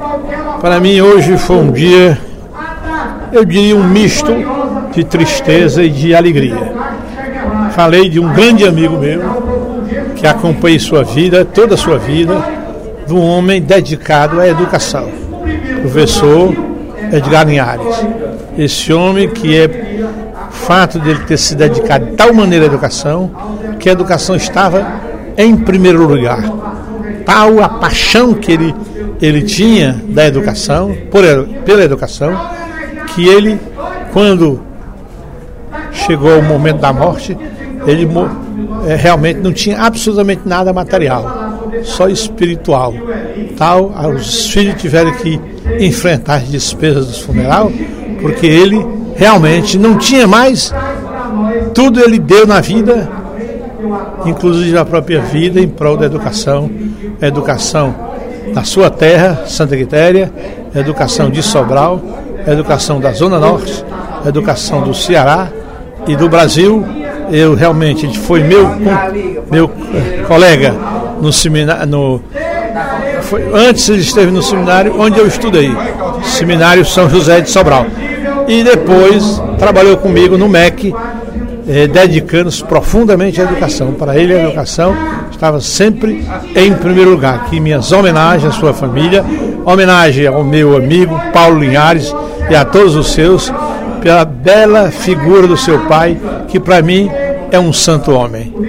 Para mim hoje foi um dia, eu diria, um misto de tristeza e de alegria. Falei de um grande amigo meu, que acompanhei sua vida, toda a sua vida, de um homem dedicado à educação, professor Edgar Linhares. Esse homem que o fato dele ter se dedicado de tal maneira à educação, que a educação estava em primeiro lugar. Tal a paixão que ele tinha da educação, pela educação, que ele, quando chegou o momento da morte, ele realmente não tinha absolutamente nada material, só espiritual. Tal, os filhos tiveram que enfrentar as despesas do funeral, porque ele realmente não tinha mais, tudo ele deu na vida, inclusive a própria vida, em prol da educação, a educação da sua terra, Santa Quitéria, a educação de Sobral, a educação da Zona Norte, a educação do Ceará e do Brasil. Ele foi meu colega no seminário, antes ele esteve no seminário onde eu estudei, Seminário São José de Sobral, e depois trabalhou comigo no MEC, dedicando-se profundamente à educação. Para ele a educação estava sempre em primeiro lugar. Aqui minhas homenagens à sua família, homenagem ao meu amigo Paulo Linhares e a todos os seus, pela bela figura do seu pai, que para mim é um santo homem.